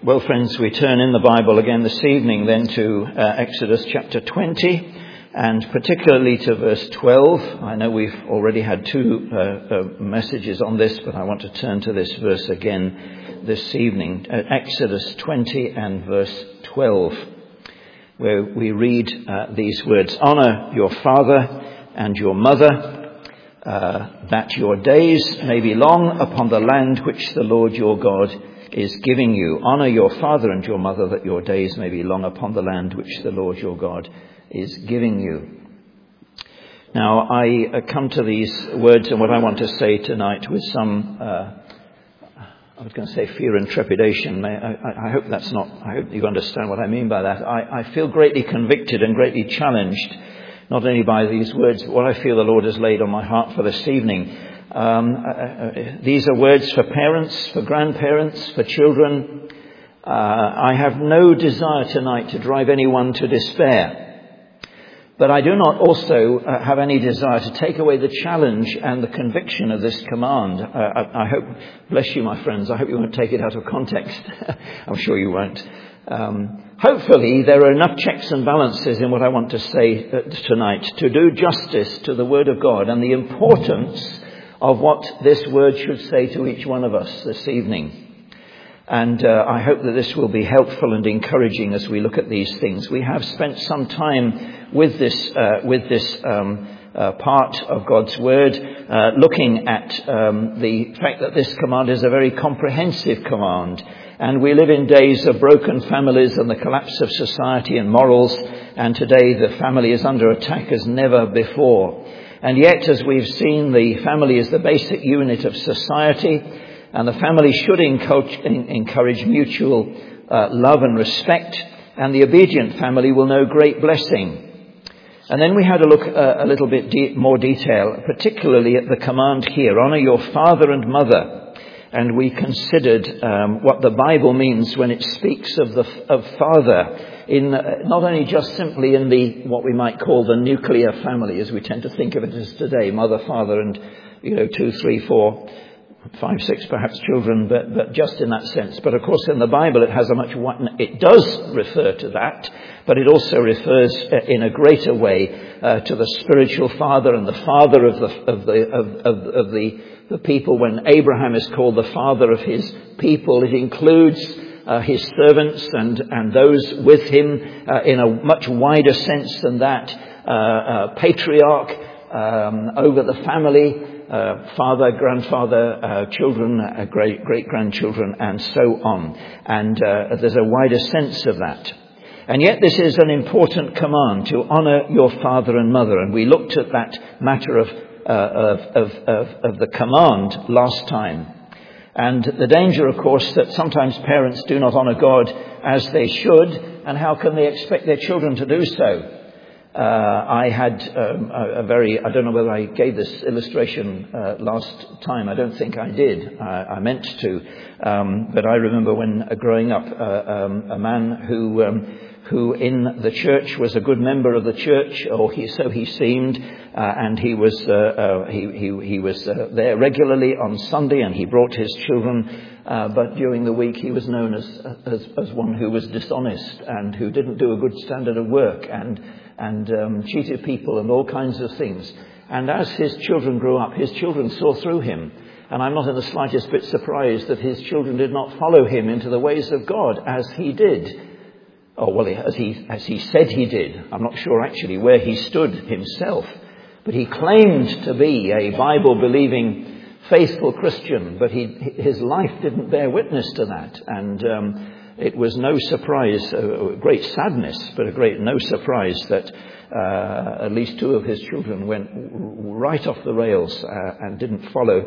Well, friends, we turn in the Bible again this evening then to Exodus chapter 20 and particularly to verse 12. I know we've already had two messages on this, but I want to turn to this verse again this evening. Exodus 20 and verse 12, where we read these words: "Honor your father and your mother, that your days may be long upon the land which the Lord your God is giving you. Honor your father and your mother, that your days may be long upon the land which the Lord your God is giving you." Now, I come to these words and what I want to say tonight with some, I was going to say fear and trepidation. I hope that's not, I hope you understand what I mean by that. I feel greatly convicted and greatly challenged, not only by these words, but what I feel the Lord has laid on my heart for this evening. These are words for parents, for grandparents, for children. I have no desire tonight to drive anyone to despair, but I do not also have any desire to take away the challenge and the conviction of this command. I hope, bless you, my friends, I hope you won't take it out of context. I'm sure you won't. Hopefully there are enough checks and balances in what I want to say tonight to do justice to the Word of God and the importance of what this word should say to each one of us this evening. And I hope that this will be helpful and encouraging as we look at these things. We have spent some time with this part of God's word, looking at the fact that this command is a very comprehensive command. And we live in days of broken families and the collapse of society and morals. And today the family is under attack as never before. And yet, as we've seen, the family is the basic unit of society, and the family should encourage mutual love and respect, and the obedient family will know great blessing. And then we had a look a little bit more detail, particularly at the command here: honor your father and mother. And we considered what the Bible means when it speaks of father, in not only just simply in the what we might call the nuclear family, as we tend to think of it as today, mother, father, and 2, 3, 4, 5, 6 perhaps children, but just in that sense. But of course, in the Bible, it does refer to that, but it also refers in a greater way to the spiritual father and the father of the people. When Abraham is called the father of his people, it includes his servants and those with him in a much wider sense than that. Patriarch over the family, father, grandfather, children, great-grandchildren, and so on. And there's a wider sense of that. And yet this is an important command to honor your father and mother. And we looked at that matter of the command last time. And the danger, of course, that sometimes parents do not honor God as they should, and how can they expect their children to do so? I had I don't know whether I gave this illustration last time. I don't think I did. I meant to. But I remember when growing up, a man who in the church was a good member of the church, or so he seemed, and he was there regularly on Sunday, and he brought his children. But during the week, he was known as one who was dishonest and who didn't do a good standard of work and cheated people and all kinds of things. And as his children grew up, his children saw through him. And I'm not in the slightest bit surprised that his children did not follow him into the ways of God as he did. Oh, well, as he said he did. I'm not sure actually where he stood himself. But he claimed to be a Bible-believing, faithful Christian. But his life didn't bear witness to that. And it was no surprise, great sadness, but no surprise that at least 2 of his children went right off the rails and didn't follow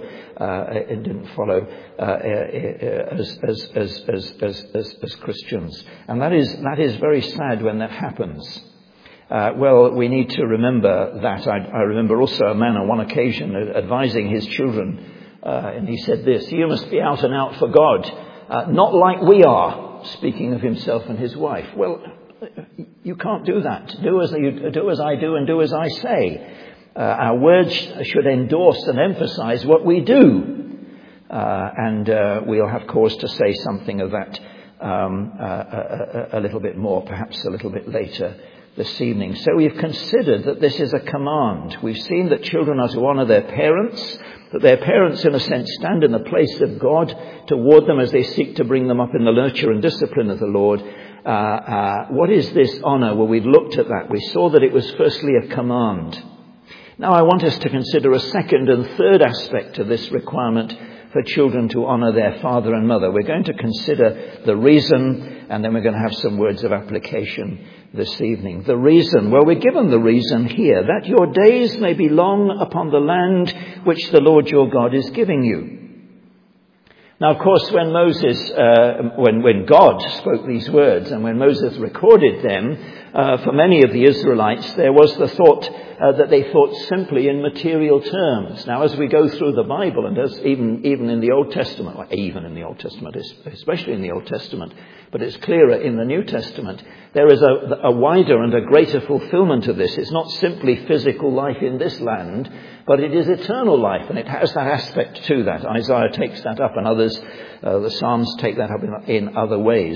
as Christians. And that is very sad when that happens. Well, we need to remember that. I remember also a man on one occasion advising his children, and he said this: "You must be out and out for God, not like we are," speaking of himself and his wife. Well, you can't do that. Do as I do and do as I say. Our words should endorse and emphasize what we do. And we'll have cause to say something of that a little bit more, perhaps a little bit later this evening. So we've considered that this is a command. We've seen that children are to honour their parents, that their parents in a sense stand in the place of God toward them as they seek to bring them up in the nurture and discipline of the Lord. What is this honour? Well, we've looked at that. We saw that it was firstly a command. Now I want us to consider a second and third aspect of this requirement for children to honour their father and mother. We're going to consider the reason, and then we're going to have some words of application this evening. The reason, well, we're given the reason here, that your days may be long upon the land which the Lord your God is giving you. Now, of course, when Moses, when God spoke these words and when Moses recorded them, for many of the Israelites, there was the thought that they thought simply in material terms. Now, as we go through the Bible, and as even in the Old Testament, especially in the Old Testament, but it's clearer in the New Testament, there is a wider and a greater fulfillment of this. It's not simply physical life in this land, but it is eternal life, and it has that aspect to that. Isaiah takes that up, and others, the Psalms take that up in other ways.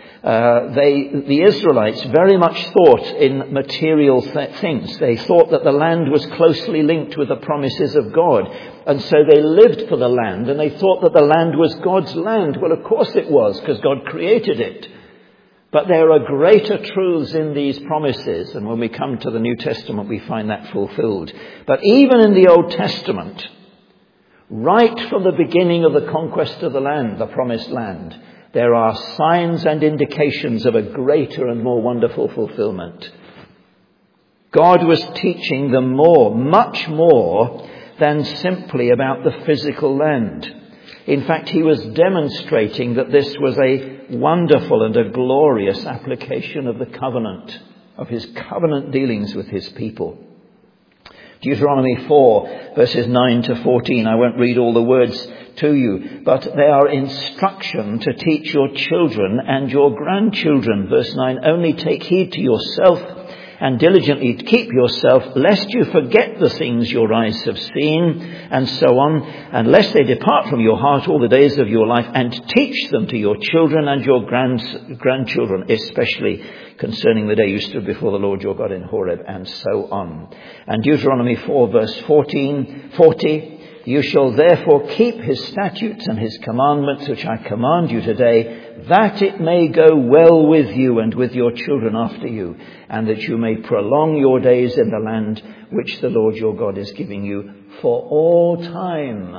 The Israelites very much thought in material things. They thought that the land was closely linked with the promises of God. And so they lived for the land, and they thought that the land was God's land. Well, of course it was, because God created it. But there are greater truths in these promises, and when we come to the New Testament, we find that fulfilled. But even in the Old Testament, right from the beginning of the conquest of the land, the promised land, there are signs and indications of a greater and more wonderful fulfillment. God was teaching them much more than simply about the physical land. In fact, he was demonstrating that this was a wonderful and a glorious application of the covenant, of his covenant dealings with his people. Deuteronomy 4, verses 9 to 14. I won't read all the words to you, but they are instruction to teach your children and your grandchildren. Verse 9, only take heed to yourself and diligently keep yourself, lest you forget the things your eyes have seen, and so on, and lest they depart from your heart all the days of your life, and teach them to your children and your grandchildren, especially concerning the day you stood before the Lord your God in Horeb, and so on. And Deuteronomy 4, verse 40, you shall therefore keep his statutes and his commandments, which I command you today, that it may go well with you and with your children after you, and that you may prolong your days in the land which the Lord your God is giving you for all time.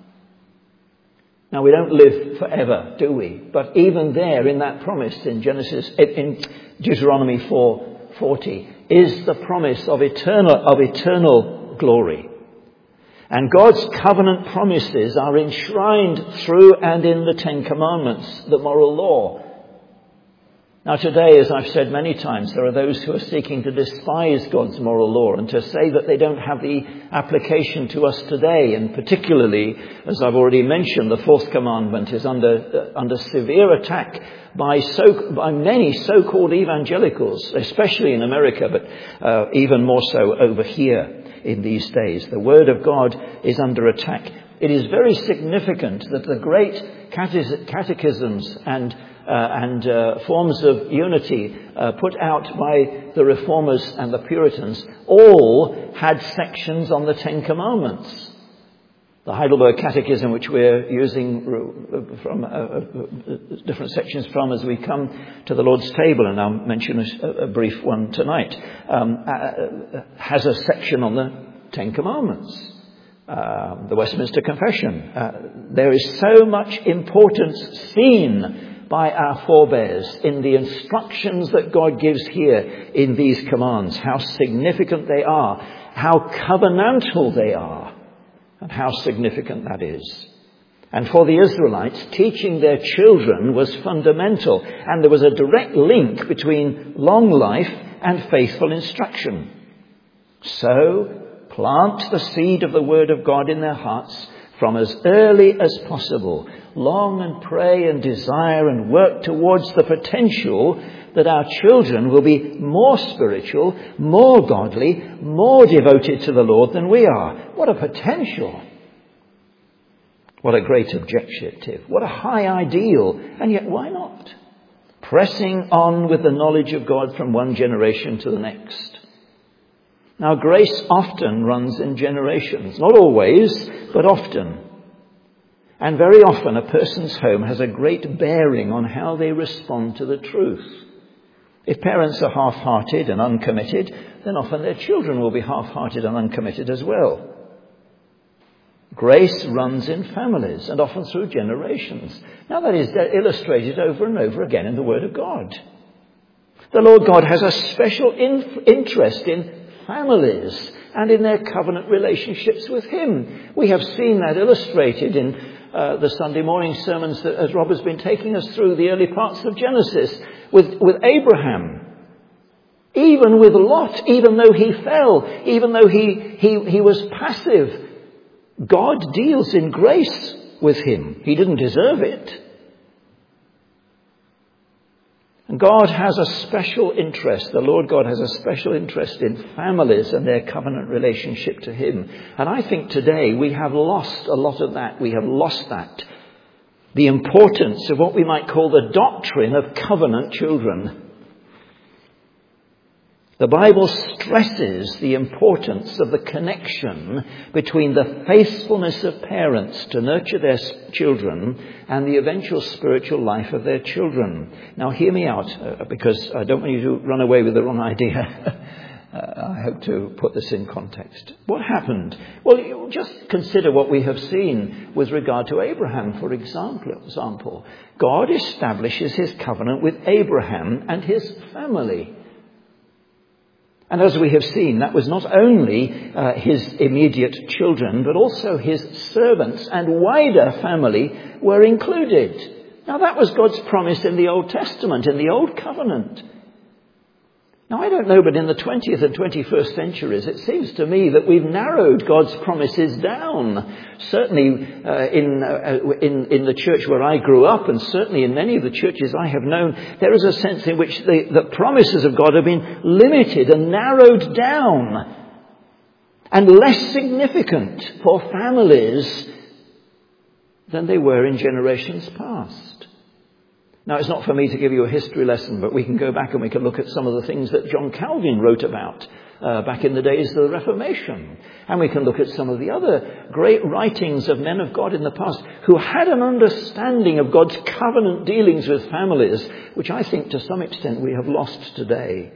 Now, we don't live forever, do we? But even there, in that promise in Deuteronomy 4:40, is the promise of eternal glory. And God's covenant promises are enshrined through and in the Ten Commandments, the moral law. Now today, as I've said many times, there are those who are seeking to despise God's moral law and to say that they don't have the application to us today. And particularly, as I've already mentioned, the fourth commandment is under severe attack by many so-called evangelicals, especially in America, but even more so over here. In these days, the Word of God is under attack. It is very significant that the great catechisms and forms of unity put out by the Reformers and the Puritans all had sections on the Ten Commandments. The Heidelberg Catechism, which we're using from different sections from as we come to the Lord's table, and I'll mention a brief one tonight, has a section on the Ten Commandments. The Westminster Confession. There is so much importance seen by our forebears in the instructions that God gives here in these commands, how significant they are, how covenantal they are, and how significant that is. And for the Israelites, teaching their children was fundamental, and there was a direct link between long life and faithful instruction. So, plant the seed of the Word of God in their hearts from as early as possible. Long and pray and desire and work towards the potential that our children will be more spiritual, more godly, more devoted to the Lord than we are. What a potential. What a great objective. What a high ideal. And yet, why not? pressing on with the knowledge of God from one generation to the next. Now, grace often runs in generations. Not always, but often. And very often a person's home has a great bearing on how they respond to the truth. If parents are half-hearted and uncommitted, then often their children will be half-hearted and uncommitted as well. Grace runs in families and often through generations. Now that is illustrated over and over again in the Word of God. The Lord God has a special interest in families and in their covenant relationships with Him. We have seen that illustrated in the Sunday morning sermons that, as Rob has been taking us through the early parts of Genesis, with Abraham. Even with Lot, even though he fell, even though he was passive, God deals in grace with him. He didn't deserve it. And God has a special interest, the Lord God has a special interest in families and their covenant relationship to Him. And I think today we have lost a lot of that. We have lost that. The importance of what we might call the doctrine of covenant children. The Bible stresses the importance of the connection between the faithfulness of parents to nurture their children and the eventual spiritual life of their children. Now, hear me out, because I don't want you to run away with the wrong idea. I hope to put this in context. What happened? Well, just consider what we have seen with regard to Abraham, for example. God establishes His covenant with Abraham and his family. And as we have seen, that was not only his immediate children, but also his servants and wider family were included. Now, that was God's promise in the Old Testament, in the Old Covenant. Now, I don't know, but in the 20th and 21st centuries, it seems to me that we've narrowed God's promises down. Certainly in the church where I grew up, and certainly in many of the churches I have known, there is a sense in which the promises of God have been limited and narrowed down and less significant for families than they were in generations past. Now, it's not for me to give you a history lesson, but we can go back and we can look at some of the things that John Calvin wrote about back in the days of the Reformation. And we can look at some of the other great writings of men of God in the past who had an understanding of God's covenant dealings with families, which I think to some extent we have lost today.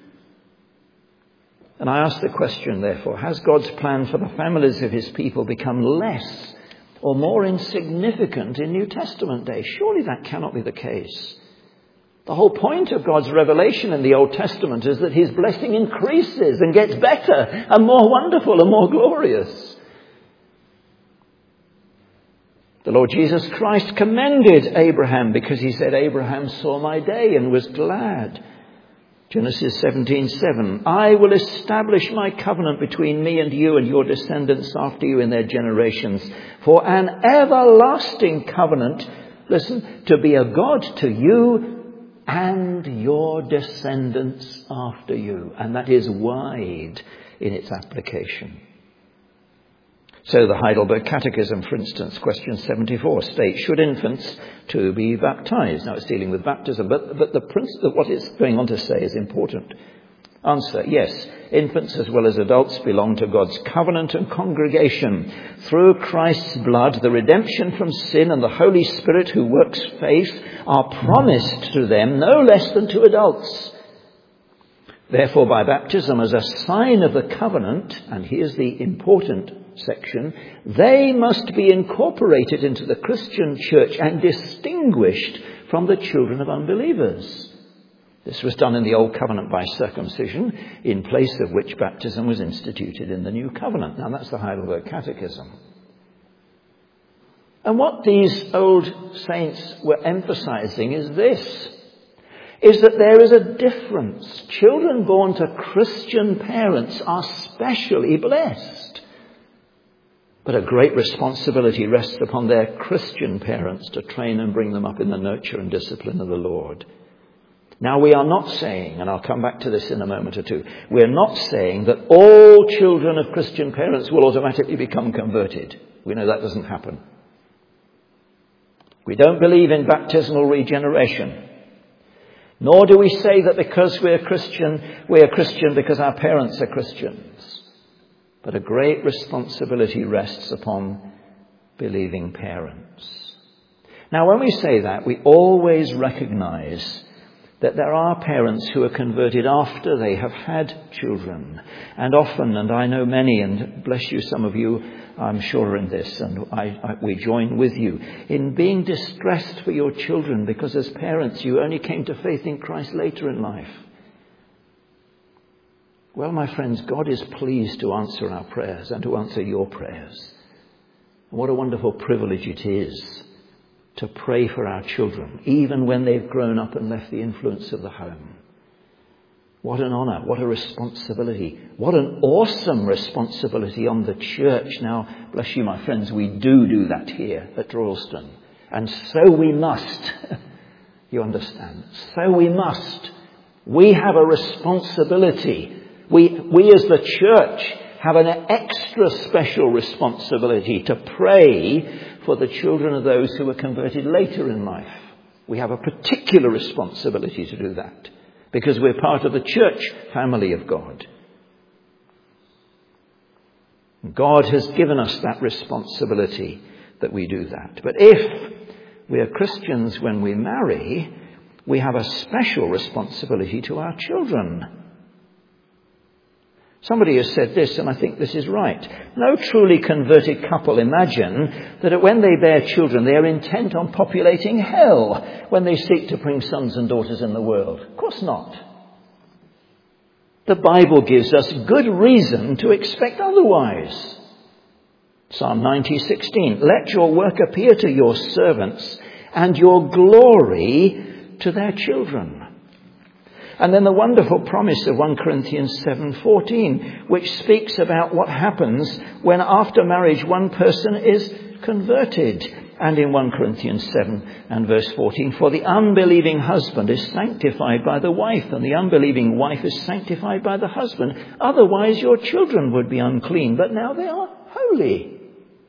And I ask the question, therefore, has God's plan for the families of His people become less or more insignificant in New Testament days? Surely that cannot be the case. The whole point of God's revelation in the Old Testament is that His blessing increases and gets better and more wonderful and more glorious. The Lord Jesus Christ commended Abraham because He said, Abraham saw my day and was glad. Genesis 17:7, I will establish my covenant between me and you and your descendants after you in their generations for an everlasting covenant, listen, to be a God to you and your descendants after you. And that is wide in its application. So the Heidelberg Catechism, for instance, question 74 states, should infants too be baptized? Now it's dealing with baptism, but what it's going on to say is important. Answer, yes. Infants as well as adults belong to God's covenant and congregation. Through Christ's blood, the redemption from sin and the Holy Spirit who works faith are promised to them no less than to adults. Therefore, by baptism as a sign of the covenant, and here's the important section, they must be incorporated into the Christian church and distinguished from the children of unbelievers. This was done in the Old Covenant by circumcision, in place of which baptism was instituted in the New Covenant. Now that's the Heidelberg Catechism. And what these old saints were emphasizing is this, is that there is a difference. Children born to Christian parents are specially blessed. But a great responsibility rests upon their Christian parents to train and bring them up in the nurture and discipline of the Lord. Now, we are not saying, and I'll come back to this in a moment or two, we're not saying that all children of Christian parents will automatically become converted. We know that doesn't happen. We don't believe in baptismal regeneration. Nor do we say that because we're Christian because our parents are Christians. But a great responsibility rests upon believing parents. Now, when we say that, we always recognize that there are parents who are converted after they have had children. And often, and I know many, and bless you, some of you, I'm sure in this, and we join with you, in being distressed for your children because as parents you only came to faith in Christ later in life. Well, my friends, God is pleased to answer our prayers and to answer your prayers. And what a wonderful privilege it is to pray for our children, even when they've grown up and left the influence of the home. What an honour, what a responsibility, what an awesome responsibility on the church. Now, bless you, my friends, we do that here at Droylsden. And so we must. You understand? So we must. We have a responsibility. We as the church have an extra special responsibility to pray for the children of those who were converted later in life. We have a particular responsibility to do that because we're part of the church family of God. God has given us that responsibility that we do that. But if we are Christians when we marry, we have a special responsibility to our children. Somebody has said this, and I think this is right. No truly converted couple imagine that when they bear children, they are intent on populating hell when they seek to bring sons and daughters in the world. Of course not. The Bible gives us good reason to expect otherwise. Psalm 90:16. Let your work appear to your servants and your glory to their children. And then the wonderful promise of 1 Corinthians 7:14, which speaks about what happens when after marriage one person is converted. And in 1 Corinthians 7 and verse 14, for the unbelieving husband is sanctified by the wife, and the unbelieving wife is sanctified by the husband. Otherwise your children would be unclean, but now they are holy.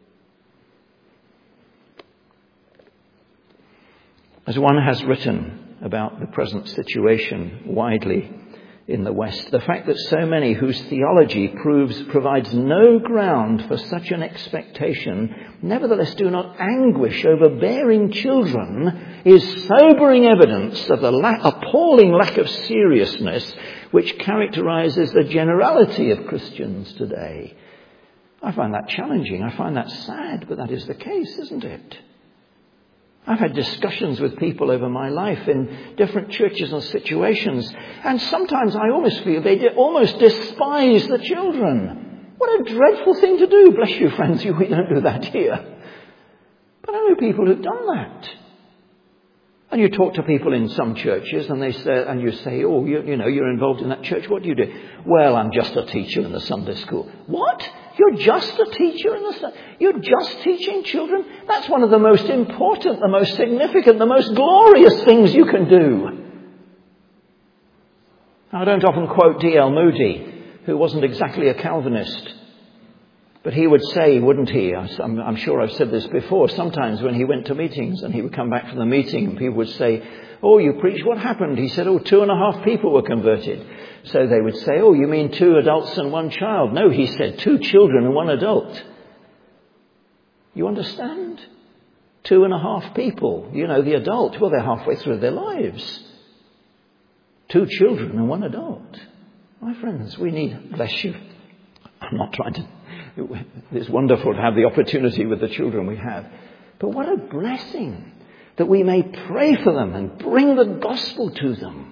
As one has written about the present situation widely in the West, the fact that so many whose theology provides no ground for such an expectation, nevertheless do not anguish over bearing children, is sobering evidence of the appalling lack of seriousness which characterizes the generality of Christians today. I find that challenging. I find that sad, but that is the case, isn't it? I've had discussions with people over my life in different churches and situations, and sometimes I almost feel they almost despise the children. What a dreadful thing to do. Bless you, friends, we don't do that here. But I know people who've done that. And you talk to people in some churches and they say, and you say, oh, you're involved in that church. What do you do? Well, I'm just a teacher in the Sunday school. What? You're just a teacher in the You're just teaching children? That's one of the most important, the most significant, the most glorious things you can do. I don't often quote D.L. Moody, who wasn't exactly a Calvinist. But he would say, wouldn't he? I'm sure I've said this before. Sometimes when he went to meetings and he would come back from the meeting and people would say, oh, you preached, what happened? He said, 2.5 people were converted. So they would say, oh, you mean 2 adults and 1 child? No, he said 2 children and 1 adult. You understand? 2.5 people. The adult, well, they're halfway through their lives. 2 children and 1 adult. My friends, we need, bless you. I'm not trying to, it's wonderful to have the opportunity with the children we have. But what a blessing that we may pray for them and bring the gospel to them.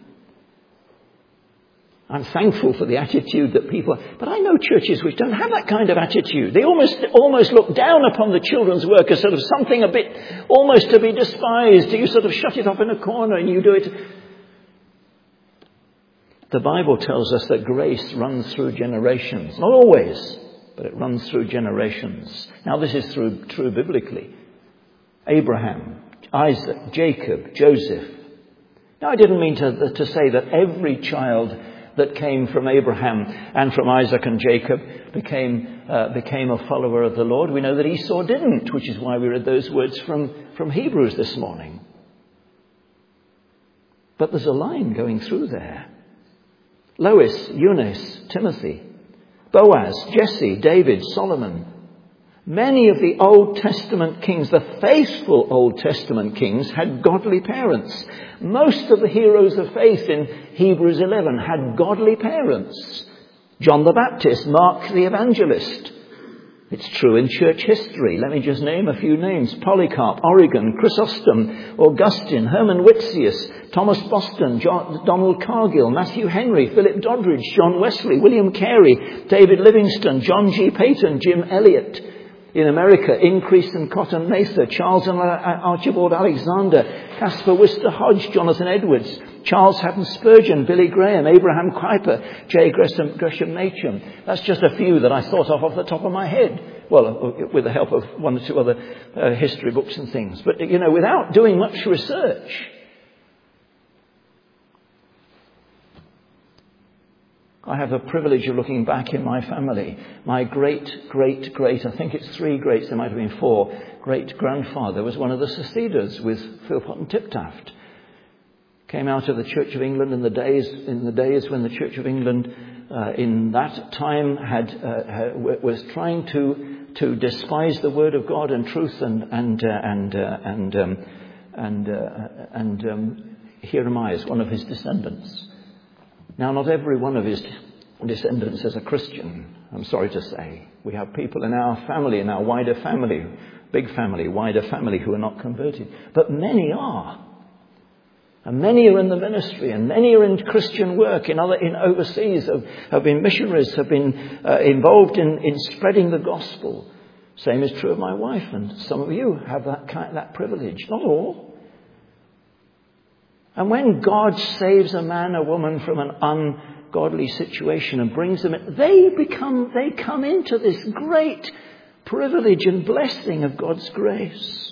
I'm thankful for the attitude that people... But I know churches which don't have that kind of attitude. They almost look down upon the children's work as sort of something a bit almost to be despised. You sort of shut it off in a corner and you do it. The Bible tells us that grace runs through generations. Not always, but it runs through generations. Now this is true biblically. Abraham, Isaac, Jacob, Joseph. Now I didn't mean to say that every child that came from Abraham and from Isaac and Jacob became a follower of the Lord. We know that Esau didn't, which is why we read those words from Hebrews this morning. But there's a line going through there. Lois, Eunice, Timothy, Boaz, Jesse, David, Solomon. Many of the Old Testament kings, the faithful Old Testament kings, had godly parents. Most of the heroes of faith in Hebrews 11 had godly parents. John the Baptist, Mark the Evangelist. It's true in church history. Let me just name a few names. Polycarp, Origen, Chrysostom, Augustine, Herman Whitsius, Thomas Boston, Donald Cargill, Matthew Henry, Philip Doddridge, John Wesley, William Carey, David Livingstone, John G. Peyton, Jim Elliot. In America, Increase and Cotton Mather, Charles and Archibald Alexander, Caspar Worcester Hodge, Jonathan Edwards, Charles Haddon Spurgeon, Billy Graham, Abraham Kuyper, J. Gresham Machen. That's just a few that I thought of off the top of my head. Well, with the help of one or two other history books and things. But, without doing much research. I have the privilege of looking back in my family. My great, I think it's 3 greats, there might have been 4, great-grandfather was one of the seceders with Philpot and Tiptaft. Came out of the Church of England in the days when the Church of England in that time was trying to despise the Word of God and truth and here am I as one of his descendants. Now, not every one of his descendants is a Christian, I'm sorry to say. We have people in our family, in our wider family, big family, wider family, who are not converted. But many are. And many are in the ministry, and many are in Christian work in overseas, have been missionaries, have been involved in spreading the gospel. Same is true of my wife, and some of you have that privilege. Not all. And when God saves a man or woman from an ungodly situation and brings them in, they come into this great privilege and blessing of God's grace.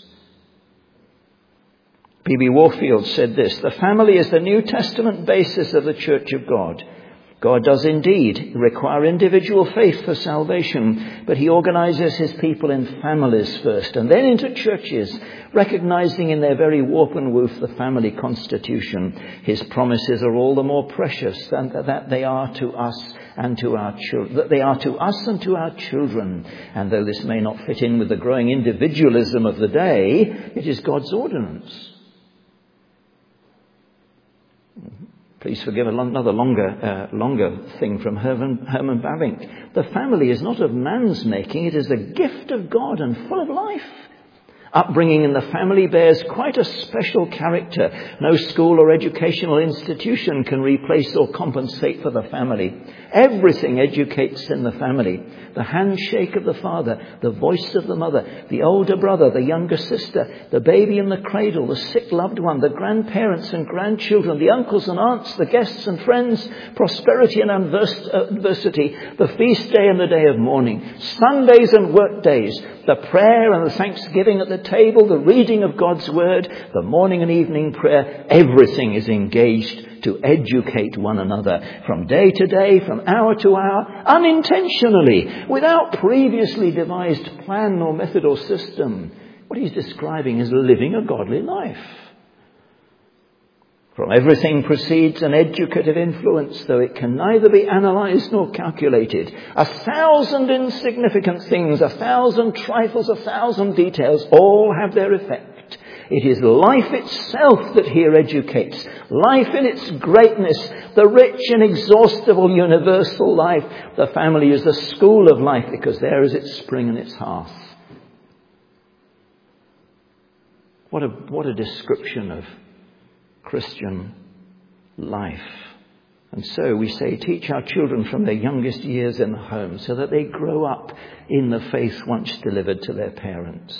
B.B. Warfield said this: the family is the New Testament basis of the Church of God. God does indeed require individual faith for salvation, but he organizes his people in families first and then into churches, recognizing in their very warp and woof the family constitution. His promises are all the more precious than that they are to us and to our children, that they are to us and to our children. And though this may not fit in with the growing individualism of the day, it is God's ordinance. Please forgive another longer thing from Herman Bavinck. The family is not of man's making, it is a gift of God and full of life. Upbringing in the family bears quite a special character. No school or educational institution can replace or compensate for the family. Everything educates in the family. The handshake of the father, the voice of the mother, the older brother, the younger sister, the baby in the cradle, the sick loved one, the grandparents and grandchildren, the uncles and aunts, the guests and friends, prosperity and adversity, the feast day and the day of mourning, Sundays and work days, the prayer and the thanksgiving at the table, the reading of God's word, the morning and evening prayer. Everything is engaged to educate one another from day to day, from hour to hour, unintentionally, without previously devised plan or method or system. What he's describing is living a godly life. From everything proceeds an educative influence, though it can neither be analysed nor calculated. 1,000 insignificant things, 1,000 trifles, 1,000 details, all have their effect. It is life itself that here educates. Life in its greatness, the rich, inexhaustible, universal life. The family is the school of life because there is its spring and its hearth. What a description of Christian life. And so we say, teach our children from their youngest years in the home so that they grow up in the faith once delivered to their parents.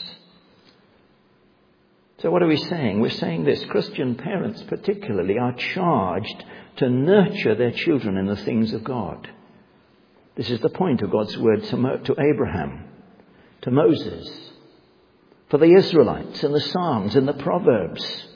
So what are we saying? We're saying this: Christian parents particularly are charged to nurture their children in the things of God. This is the point of God's word to Abraham, to Moses, for the Israelites in the Psalms, in the Proverbs.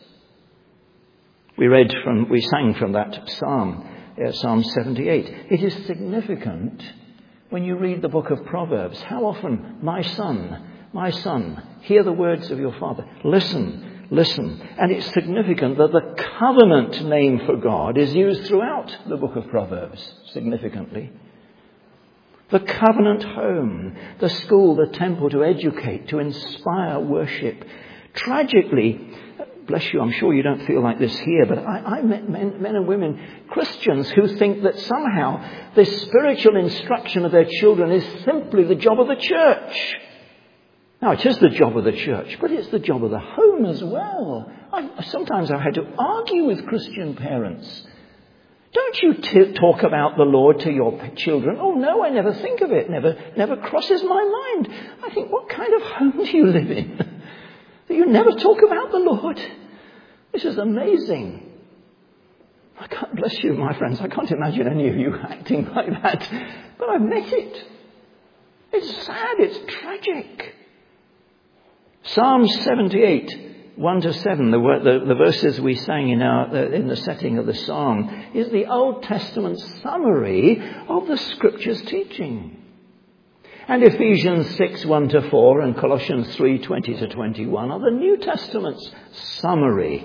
We sang from that Psalm, Psalm 78. It is significant when you read the book of Proverbs, how often, my son, hear the words of your father. Listen Listen, and it's significant that the covenant name for God is used throughout the book of Proverbs, significantly. The covenant home, the school, the temple to educate, to inspire worship. Tragically, bless you, I'm sure you don't feel like this here, but I met men and women, Christians, who think that somehow this spiritual instruction of their children is simply the job of the church. Now, it is the job of the church, but it's the job of the home as well. Sometimes I've had to argue with Christian parents. Don't you talk about the Lord to your children? Oh, no, I never think of it. Never crosses my mind. I think, what kind of home do you live in? That you never talk about the Lord? This is amazing. I can't, bless you, my friends, I can't imagine any of you acting like that. But I've met it. It's sad. It's tragic. Psalm 78, 1-7, the verses we sang in the setting of the song, is the Old Testament summary of the Scripture's teaching. And Ephesians 6, 1-4 and Colossians 3, 20-21 are the New Testament's summary.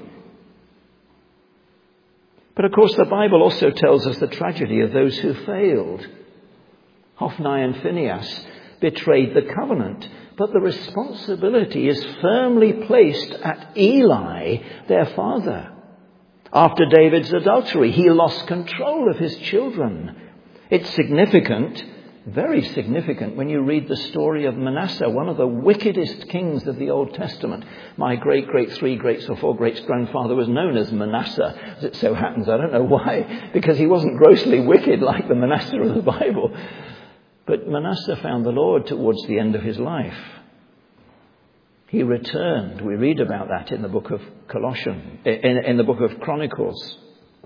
But of course the Bible also tells us the tragedy of those who failed. Hophni and Phinehas betrayed the covenant, but the responsibility is firmly placed at Eli, their father. After David's adultery, he lost control of his children. It's significant, very significant, when you read the story of Manasseh, one of the wickedest kings of the Old Testament. My great, three greats or four greats grandfather was known as Manasseh, as it so happens. I don't know why, because he wasn't grossly wicked like the Manasseh of the Bible. But Manasseh found the Lord towards the end of his life. He returned. We read about that in the book of Colossians, in the book of Chronicles.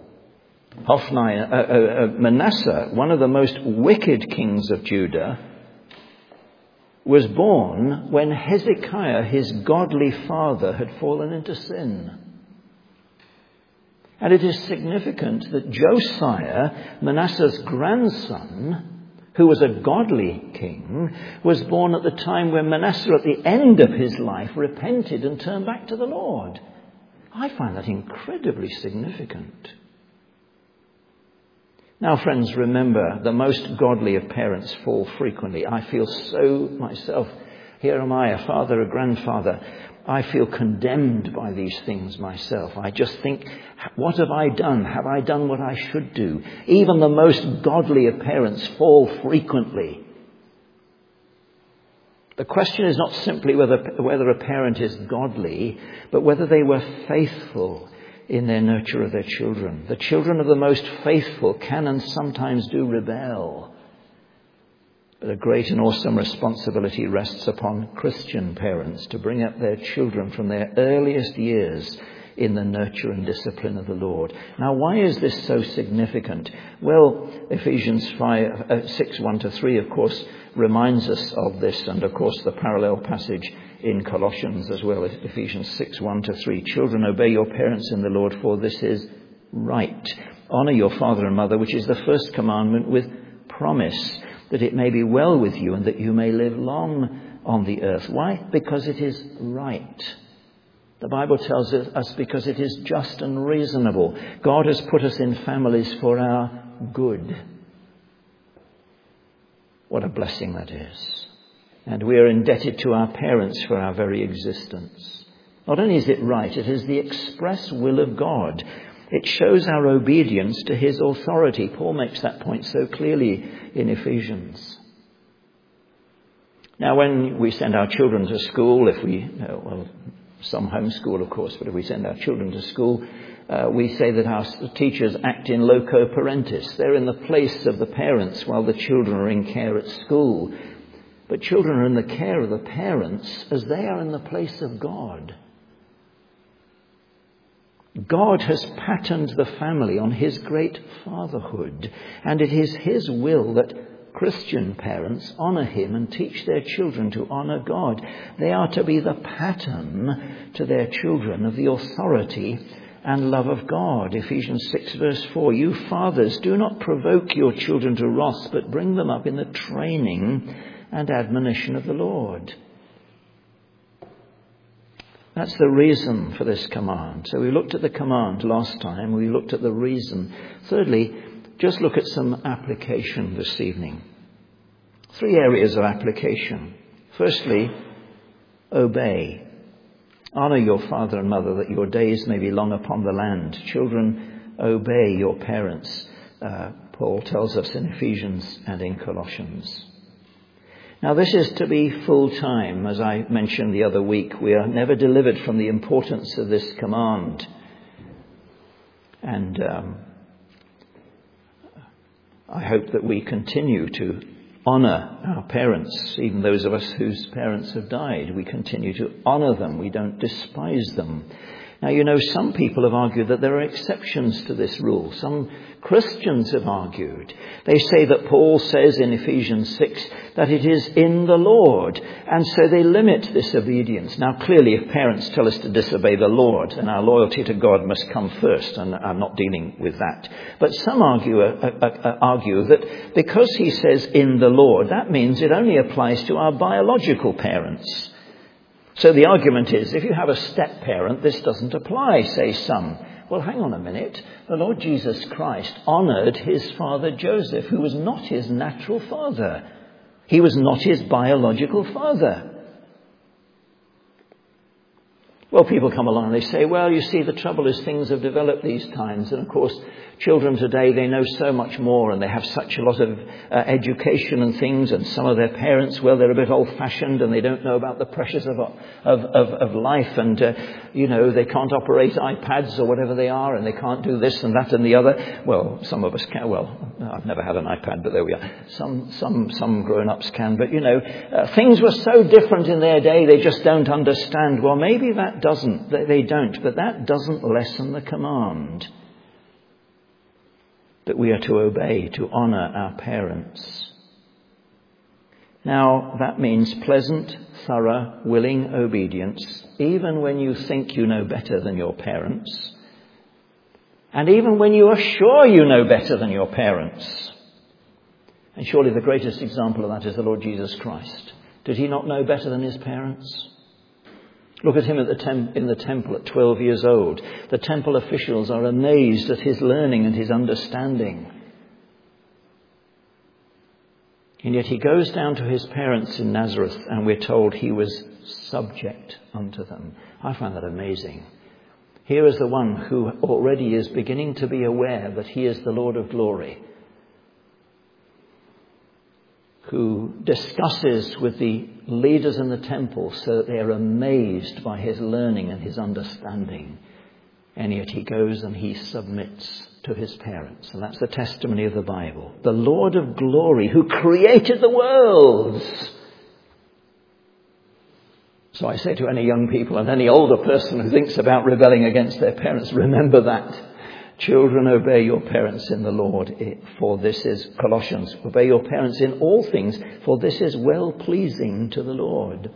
Manasseh, one of the most wicked kings of Judah, was born when Hezekiah, his godly father, had fallen into sin. And it is significant that Josiah, Manasseh's grandson, who was a godly king, was born at the time when Manasseh, at the end of his life, repented and turned back to the Lord. I find that incredibly significant. Now, friends, remember, the most godly of parents fall frequently. I feel so myself. Here am I, a father, a grandfather. I feel condemned by these things myself. I just think, what have I done? Have I done what I should do? Even the most godly of parents fall frequently. The question is not simply whether a parent is godly, but whether they were faithful in their nurture of their children. The children of the most faithful can and sometimes do rebel. But a great and awesome responsibility rests upon Christian parents to bring up their children from their earliest years in the nurture and discipline of the Lord. Now, why is this so significant? Well, Ephesians 6, 1-3, of course, reminds us of this, and of course the parallel passage in Colossians as well, Ephesians 6, 1-3. Children, obey your parents in the Lord, for this is right. Honour your father and mother, which is the first commandment, with promise, that it may be well with you and that you may live long on the earth. Why? Because it is right. The Bible tells us because it is just and reasonable. God has put us in families for our good. What a blessing that is. And we are indebted to our parents for our very existence. Not only is it right, it is the express will of God. It shows our obedience to his authority. Paul makes that point so clearly in Ephesians. Now, when we send our children to school, some homeschool, of course, but if we send our children to school, we say that our teachers act in loco parentis. They're in the place of the parents while the children are in care at school. But children are in the care of the parents as they are in the place of God. God has patterned the family on his great fatherhood, and it is his will that Christian parents honour him and teach their children to honour God. They are to be the pattern to their children of the authority and love of God. Ephesians 6 verse 4, you fathers, do not provoke your children to wrath, but bring them up in the training and admonition of the Lord. That's the reason for this command. So we looked at the command last time. We looked at the reason. Thirdly, just look at some application this evening. 3 areas of application. Firstly, obey. Honour your father and mother, that your days may be long upon the land. Children, obey your parents, Paul tells us in Ephesians and in Colossians. Now, this is to be full-time. As I mentioned the other week, we are never delivered from the importance of this command. And I hope that we continue to honour our parents, even those of us whose parents have died. We continue to honour them. We don't despise them. Now, you know, some people have argued that there are exceptions to this rule. Some Christians have argued. They say that Paul says in Ephesians 6 that it is in the Lord, and so they limit this obedience. Now, clearly, if parents tell us to disobey the Lord, then our loyalty to God must come first, and I'm not dealing with that. But some argue that because he says in the Lord, that means it only applies to our biological parents. So the argument is, if you have a step-parent, this doesn't apply, say some. Well, hang on a minute. The Lord Jesus Christ honoured his father Joseph, who was not his natural father. He was not his biological father. Well, people come along and they say, well, you see, the trouble is things have developed these times. And of course, children today, they know so much more and they have such a lot of education and things. And some of their parents, well, they're a bit old-fashioned and they don't know about the pressures of life. And, they can't operate iPads or whatever they are, and they can't do this and that and the other. Well, some of us can. Well, I've never had an iPad, but there we are. Some grown-ups can. But, things were so different in their day, they just don't understand. Well, maybe they don't, but that doesn't lessen the command that we are to obey, to honour our parents. Now, that means pleasant, thorough, willing obedience, even when you think you know better than your parents, and even when you are sure you know better than your parents. And surely the greatest example of that is the Lord Jesus Christ. Did he not know better than his parents? Look at him in the temple at 12 years old. The temple officials are amazed at his learning and his understanding. And yet he goes down to his parents in Nazareth, and we're told he was subject unto them. I find that amazing. Here is the one who already is beginning to be aware that he is the Lord of glory, who discusses with the leaders in the temple so that they are amazed by his learning and his understanding. And yet he goes and he submits to his parents. And that's the testimony of the Bible. The Lord of glory, who created the worlds. So I say to any young people and any older person who thinks about rebelling against their parents, remember that. Children, obey your parents in the Lord, for this is, Colossians, obey your parents in all things, for this is well-pleasing to the Lord.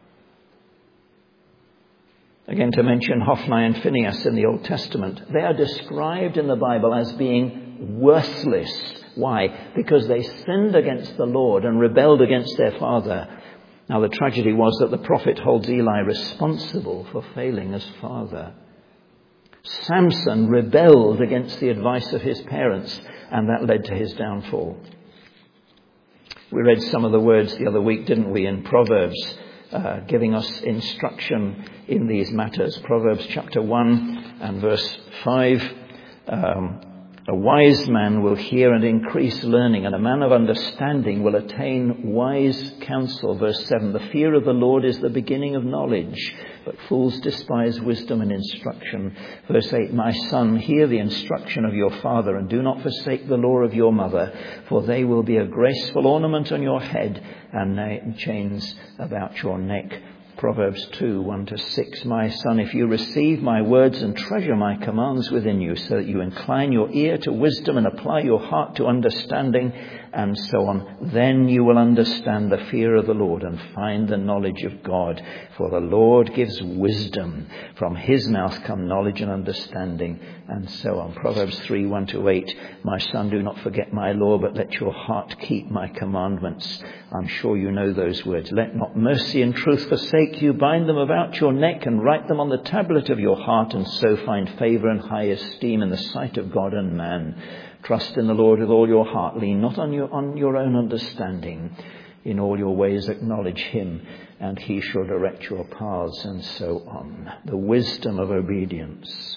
Again, to mention Hophni and Phinehas in the Old Testament, they are described in the Bible as being worthless. Why? Because they sinned against the Lord and rebelled against their father. Now, the tragedy was that the prophet holds Eli responsible for failing as father. Samson rebelled against the advice of his parents, and that led to his downfall. We read some of the words the other week, didn't we, in Proverbs, giving us instruction in these matters. Proverbs chapter 1 and verse 5. A wise man will hear and increase learning, and a man of understanding will attain wise counsel. Verse 7, the fear of the Lord is the beginning of knowledge, but fools despise wisdom and instruction. Verse 8, my son, hear the instruction of your father, and do not forsake the law of your mother, for they will be a graceful ornament on your head and chains about your neck. Proverbs 2, 1-6, my son, if you receive my words and treasure my commands within you, so that you incline your ear to wisdom and apply your heart to understanding, and so on, then you will understand the fear of the Lord and find the knowledge of God. For the Lord gives wisdom. From his mouth come knowledge and understanding, and so on. Proverbs 3, 1-8, my son, do not forget my law, but let your heart keep my commandments. I'm sure you know those words. Let not mercy and truth forsake make you, bind them about your neck and write them on the tablet of your heart, and so find favour and high esteem in the sight of God and man. Trust in the Lord with all your heart. Lean not on your own understanding. In all your ways acknowledge him, and he shall direct your paths, and so on. The wisdom of obedience.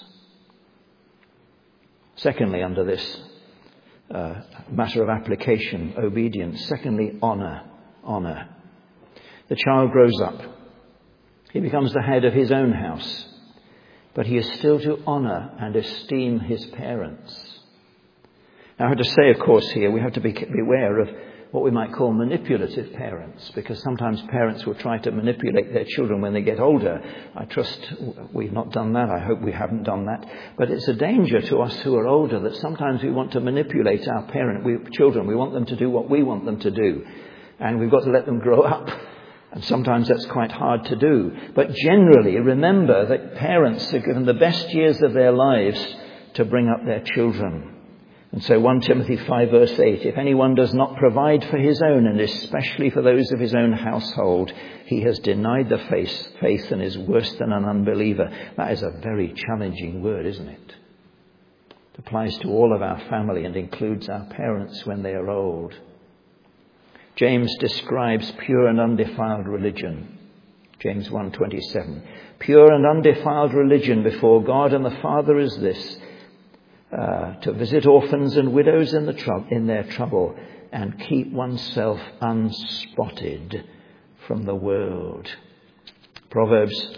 Secondly, under this matter of application, obedience. Secondly, honour. Honour. The child grows up. He becomes the head of his own house, but he is still to honour and esteem his parents. Now, I have to say, of course, here we have to be aware of what we might call manipulative parents, because sometimes parents will try to manipulate their children when they get older. I trust we've not done that. I hope we haven't done that. But it's a danger to us who are older that sometimes we want to manipulate our children. We want them to do what we want them to do. And we've got to let them grow up. And sometimes that's quite hard to do. But generally, remember that parents are given the best years of their lives to bring up their children. And so 1 Timothy 5 verse 8, if anyone does not provide for his own, and especially for those of his own household, he has denied the faith and is worse than an unbeliever. That is a very challenging word, isn't it? It applies to all of our family and includes our parents when they are old. James describes pure and undefiled religion. James 1:27. Pure and undefiled religion before God and the Father is this, to visit orphans and widows in their trouble and keep oneself unspotted from the world. Proverbs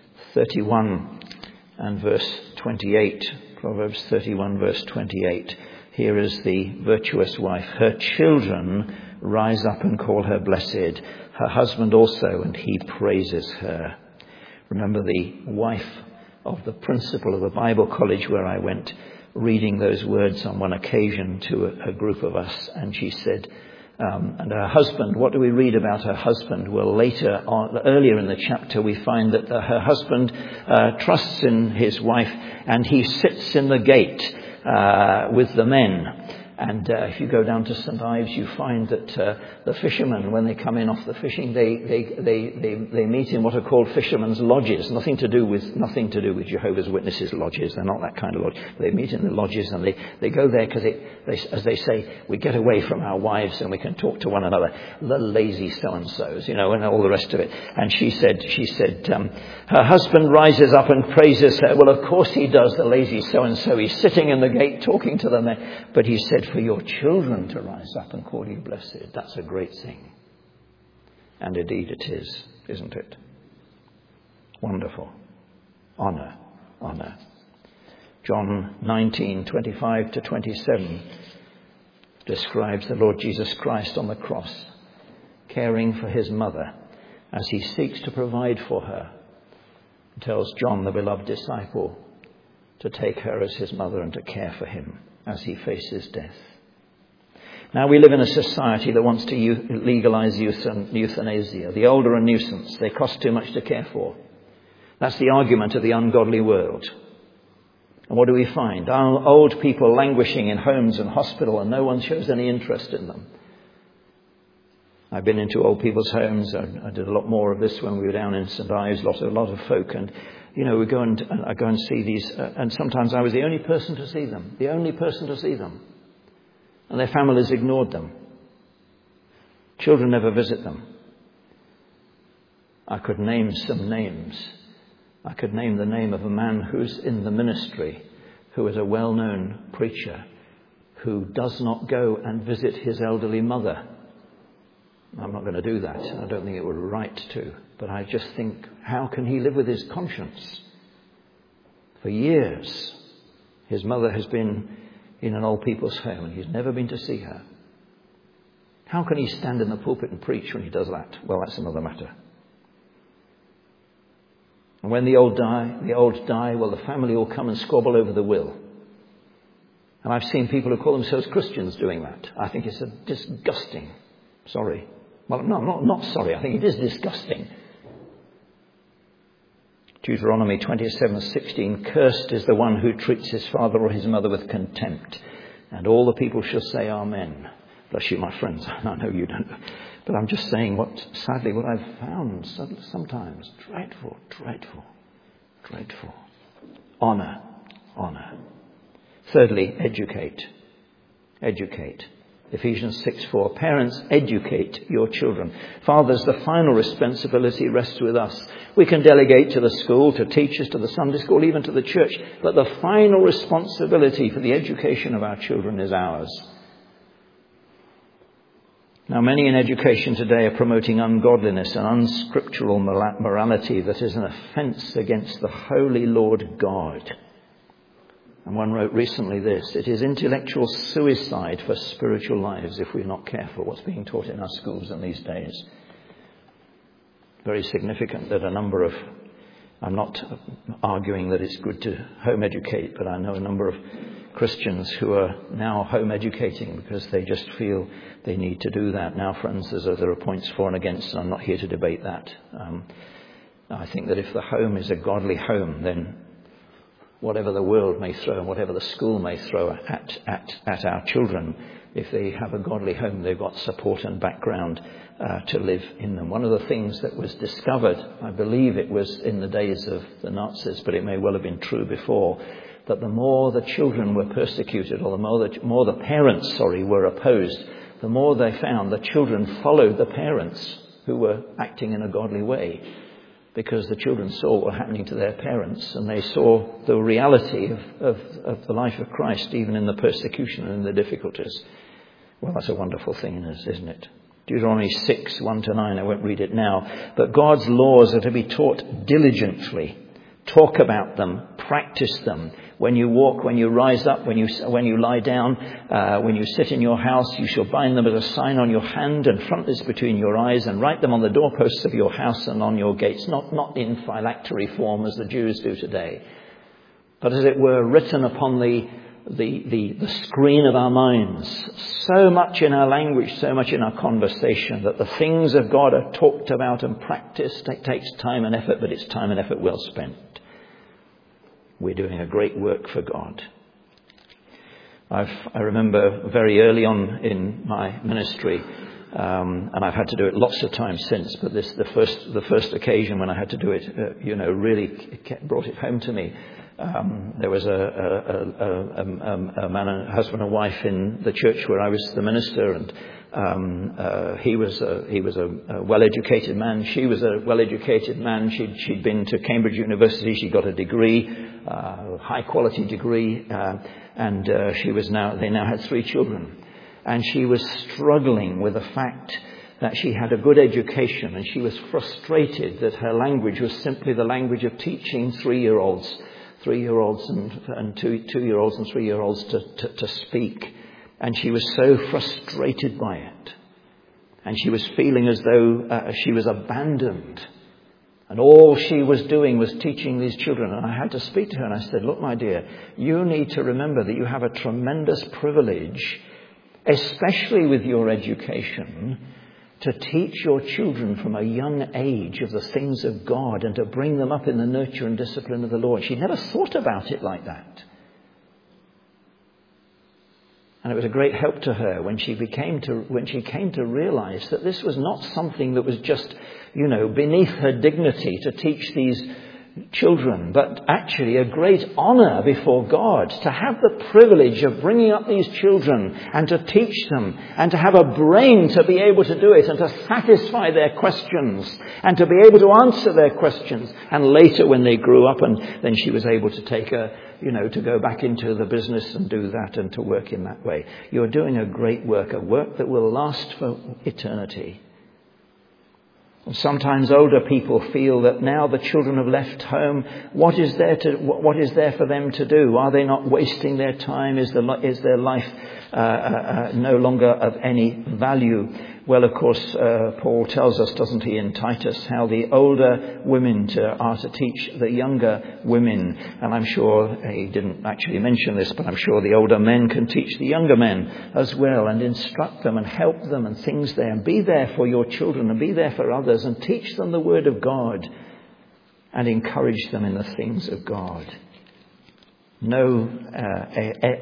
31 and verse 28. Proverbs 31 verse 28. Here is the virtuous wife. Her children rise up and call her blessed. Her husband also, and he praises her. Remember the wife of the principal of the Bible college where I went, reading those words on one occasion to a group of us, and she said, and her husband, what do we read about her husband? Well, earlier in the chapter, we find that her husband trusts in his wife, and he sits in the gate with the men. And if you go down to St. Ives, you find that the fishermen, when they come in off the fishing, they meet in what are called fishermen's lodges. Nothing to do with Jehovah's Witnesses lodges. They're not that kind of lodge. They meet in the lodges, and they go there because as they say, we get away from our wives and we can talk to one another. The lazy so-and-sos, and all the rest of it. And she said, her husband rises up and praises her. Well, of course he does, the lazy so-and-so. He's sitting in the gate talking to them. But he said, for your children to rise up and call you blessed, that's a great thing. And indeed it is, isn't it? Wonderful. Honour. Honour. John 19:25 to 27 describes the Lord Jesus Christ on the cross, caring for his mother as he seeks to provide for her. He tells John, the beloved disciple, to take her as his mother and to care for him as he faces death. Now we live in a society that wants to legalise euthanasia. The old are a nuisance. They cost too much to care for. That's the argument of the ungodly world. And what do we find? Our old people languishing in homes and hospital, and no one shows any interest in them. I've been into old people's homes. I did a lot more of this when we were down in St. Ives, a lot of folk. And, we go and I go and see these. And sometimes I was the only person to see them. The only person to see them. And their families ignored them. Children never visit them. I could name some names. I could name the name of a man who's in the ministry, who is a well-known preacher, who does not go and visit his elderly mother. I'm not going to do that. I don't think it would be right to. But I just think, how can he live with his conscience? For years, his mother has been in an old people's home and he's never been to see her. How can he stand in the pulpit and preach when he does that? Well, that's another matter. And when the old die, well, the family will come and squabble over the will. And I've seen people who call themselves Christians doing that. I think it's disgusting. Sorry. Well, no, not sorry. I think it is disgusting. Deuteronomy 27:16, cursed is the one who treats his father or his mother with contempt. And all the people shall say amen. Bless you, my friends. I know you don't. But I'm just saying sadly what I've found sometimes. Dreadful. Honour. Thirdly, educate. Ephesians 6:4. Parents, educate your children. Fathers, the final responsibility rests with us. We can delegate to the school, to teachers, to the Sunday school, even to the church. But the final responsibility for the education of our children is ours. Now, many in education today are promoting ungodliness and unscriptural morality that is an offence against the holy Lord God. And one wrote recently this: it is intellectual suicide for spiritual lives if we're not careful what's being taught in our schools in these days. Very significant that I'm not arguing that it's good to home educate, but I know a number of Christians who are now home educating because they just feel they need to do that. Now, friends, there are points for and against, and I'm not here to debate that. I think that if the home is a godly home, then whatever the world may throw and whatever the school may throw at our children, if they have a godly home, they've got support and background to live in them. One of the things that was discovered, I believe it was in the days of the Nazis, but it may well have been true before, that the more the children were persecuted, or the more the parents, were opposed, the more they found the children followed the parents who were acting in a godly way, because the children saw what was happening to their parents, and they saw the reality of the life of Christ, even in the persecution and the difficulties. Well, that's a wonderful thing, isn't it? Deuteronomy 6:1-9, I won't read it now. But God's laws are to be taught diligently. Talk about them, practice them. When you walk, when you rise up, when you lie down, when you sit in your house, you shall bind them as a sign on your hand and frontlets between your eyes, and write them on the doorposts of your house and on your gates. Not in phylactery form as the Jews do today, but as it were written upon the screen of our minds. So much in our language, so much in our conversation, that the things of God are talked about and practiced. It takes time and effort, but it's time and effort well spent. We're doing a great work for God. I remember very early on in my ministry, and I've had to do it lots of times since, but the first occasion when I had to do it, really brought it home to me. There was a man, a husband and wife in the church where I was the minister, and he was a well-educated man. She was a well-educated man. She'd been to Cambridge University. She got a degree, high-quality degree, and they now had 3 children. And she was struggling with the fact that she had a good education, and she was frustrated that her language was simply the language of teaching 3-year-olds and 2-year-olds and 3-year-olds to speak. And she was so frustrated by it. And she was feeling as though she was abandoned. And all she was doing was teaching these children. And I had to speak to her, and I said, look, my dear, you need to remember that you have a tremendous privilege, especially with your education, to teach your children from a young age of the things of God and to bring them up in the nurture and discipline of the Lord. She never thought about it like that. And it was a great help to her when she came to realize that this was not something that was just, beneath her dignity to teach these children, but actually a great honour before God to have the privilege of bringing up these children and to teach them and to have a brain to be able to do it and to satisfy their questions and to be able to answer their questions. And later when they grew up, and then she was able to take to go back into the business and do that and to work in that way. You're doing a great work, a work that will last for eternity. And sometimes older people feel that now the children have left home, what is there for them to do? Are they not wasting their time? Is their life no longer of any value? Well, of course, Paul tells us, doesn't he, in Titus, how the older women are to teach the younger women. And I'm sure he didn't actually mention this, but I'm sure the older men can teach the younger men as well and instruct them and help them and things there. And be there for your children and be there for others and teach them the word of God and encourage them in the things of God. No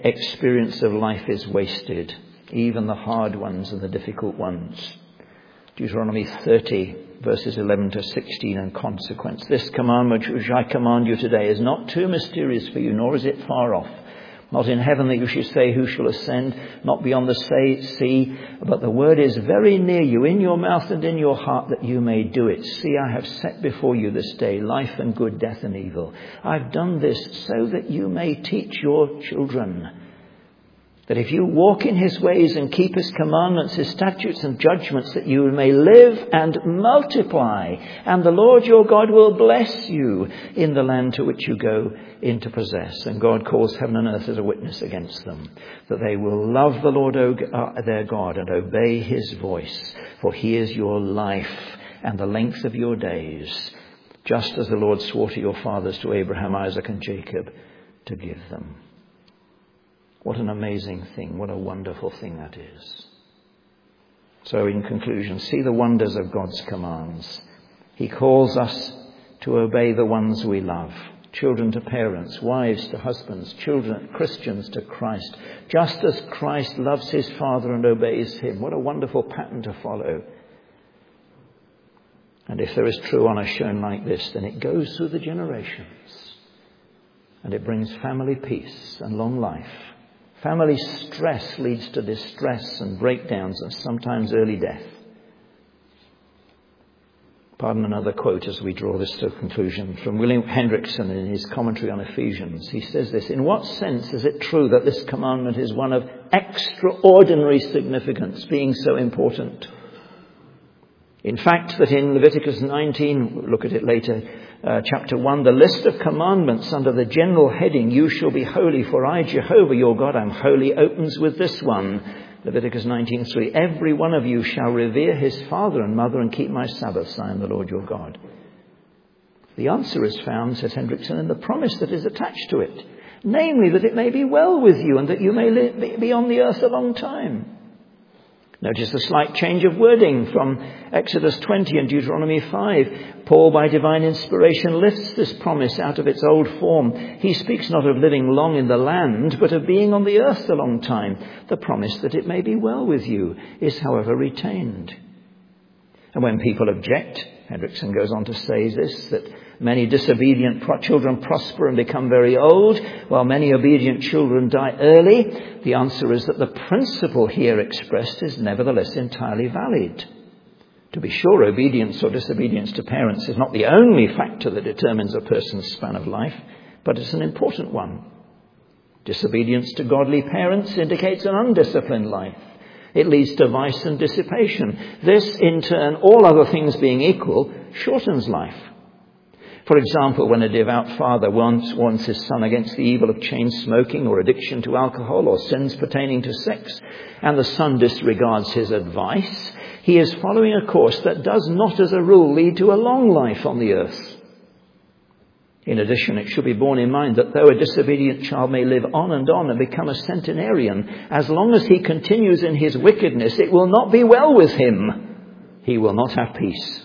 experience of life is wasted, even the hard ones and the difficult ones. Deuteronomy 30, verses 11 to 16 and consequence. This commandment which I command you today is not too mysterious for you, nor is it far off. Not in heaven that you should say, who shall ascend, not beyond the sea, but the word is very near you, in your mouth and in your heart, that you may do it. See, I have set before you this day life and good, death and evil. I've done this so that you may teach your children that if you walk in his ways and keep his commandments, his statutes and judgments, that you may live and multiply, and the Lord your God will bless you in the land to which you go in to possess. And God calls heaven and earth as a witness against them, that they will love the Lord their God and obey his voice, for he is your life and the length of your days, just as the Lord swore to your fathers, to Abraham, Isaac and Jacob, to give them. What an amazing thing. What a wonderful thing that is. So in conclusion, see the wonders of God's commands. He calls us to obey the ones we love. Children to parents, wives to husbands, children, Christians to Christ. Just as Christ loves his Father and obeys him. What a wonderful pattern to follow. And if there is true honour shown like this, then it goes through the generations. And it brings family peace and long life. Family stress leads to distress and breakdowns and sometimes early death. Pardon another quote as we draw this to a conclusion from William Hendrickson in his commentary on Ephesians. He says this: in what sense is it true that this commandment is one of extraordinary significance, being so important? In fact, that in Leviticus 19, we'll look at it later, chapter 1, the list of commandments under the general heading, you shall be holy, for I, Jehovah your God, am holy, opens with this one, Leviticus 19:3, every one of you shall revere his father and mother and keep my Sabbaths, I am the Lord your God. The answer is found, says Hendrickson, in the promise that is attached to it, namely that it may be well with you and that you may be on the earth a long time. Notice the slight change of wording from Exodus 20 and Deuteronomy 5. Paul, by divine inspiration, lifts this promise out of its old form. He speaks not of living long in the land, but of being on the earth a long time. The promise that it may be well with you is, however, retained. And when people object, Hendrickson goes on to say this, that many disobedient children prosper and become very old, while many obedient children die early. The answer is that the principle here expressed is nevertheless entirely valid. To be sure, obedience or disobedience to parents is not the only factor that determines a person's span of life, but it's an important one. Disobedience to godly parents indicates an undisciplined life. It leads to vice and dissipation. This, in turn, all other things being equal, shortens life. For example, when a devout father warns his son against the evil of chain smoking or addiction to alcohol or sins pertaining to sex, and the son disregards his advice, he is following a course that does not, as a rule, lead to a long life on the earth. In addition, it should be borne in mind that though a disobedient child may live on and become a centenarian, as long as he continues in his wickedness, it will not be well with him. He will not have peace.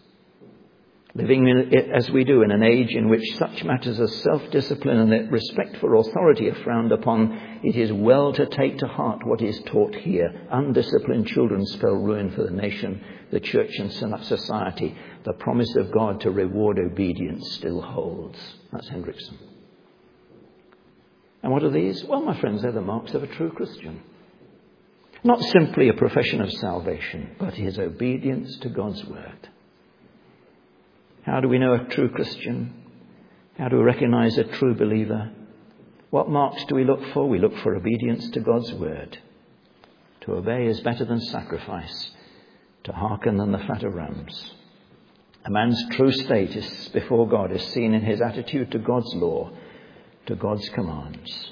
Living as we do in an age in which such matters as self-discipline and respect for authority are frowned upon, it is well to take to heart what is taught here. Undisciplined children spell ruin for the nation, the church and society. The promise of God to reward obedience still holds. That's Hendrickson. And what are these? Well, my friends, they're the marks of a true Christian. Not simply a profession of salvation, but his obedience to God's word. How do we know a true Christian? How do we recognize a true believer? What marks do we look for? We look for obedience to God's word. To obey is better than sacrifice. To hearken than the fat of rams. A man's true status before God is seen in his attitude to God's law, to God's commands.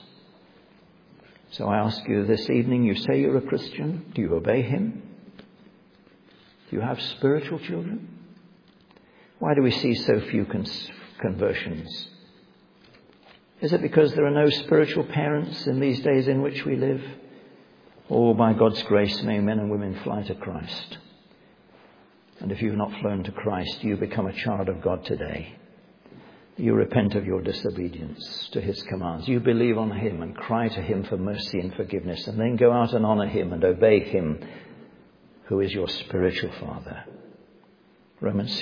So I ask you this evening, you say you're a Christian. Do you obey him? Do you have spiritual children? Why do we see so few conversions? Is it because there are no spiritual parents in these days in which we live? Or by God's grace may men and women fly to Christ. And if you've not flown to Christ, you become a child of God today. You repent of your disobedience to his commands. You believe on him and cry to him for mercy and forgiveness, and then go out and honour him and obey him who is your spiritual father. Romans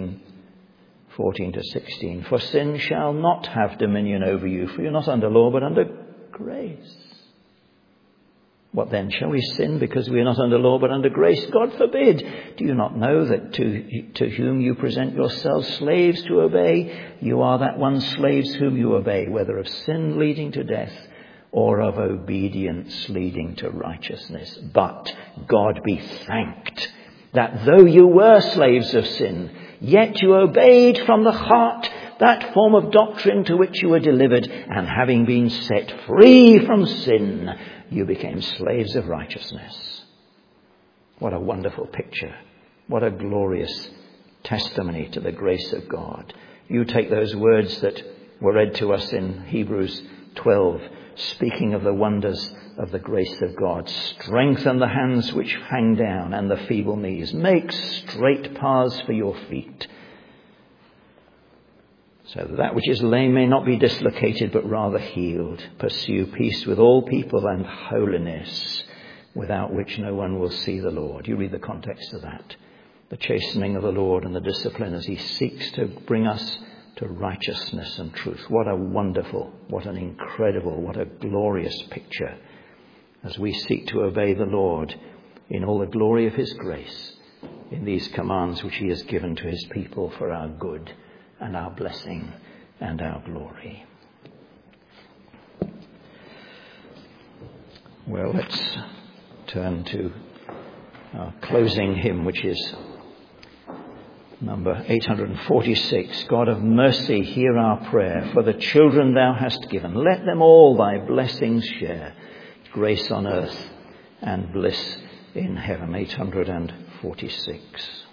16:14-16. For sin shall not have dominion over you, for you're not under law but under grace. What then? Shall we sin because we are not under law but under grace? God forbid. Do you not know that to whom you present yourselves slaves to obey, you are that one slaves whom you obey, whether of sin leading to death or of obedience leading to righteousness? But God be thanked that though you were slaves of sin, yet you obeyed from the heart that form of doctrine to which you were delivered, and having been set free from sin, you became slaves of righteousness. What a wonderful picture. What a glorious testimony to the grace of God. You take those words that were read to us in Hebrews 12, speaking of the wonders of the grace of God. Strengthen the hands which hang down and the feeble knees. Make straight paths for your feet, so that which is lame may not be dislocated, but rather healed. Pursue peace with all people and holiness, without which no one will see the Lord. You read the context of that. The chastening of the Lord and the discipline as he seeks to bring us to righteousness and truth. What a wonderful, what an incredible, what a glorious picture as we seek to obey the Lord in all the glory of his grace, in these commands which he has given to his people for our good and our blessing and our glory. Well, let's turn to our closing hymn, which is number 846. God of mercy, hear our prayer. For the children thou hast given, let them all thy blessings share. Grace on earth and bliss in heaven. 846.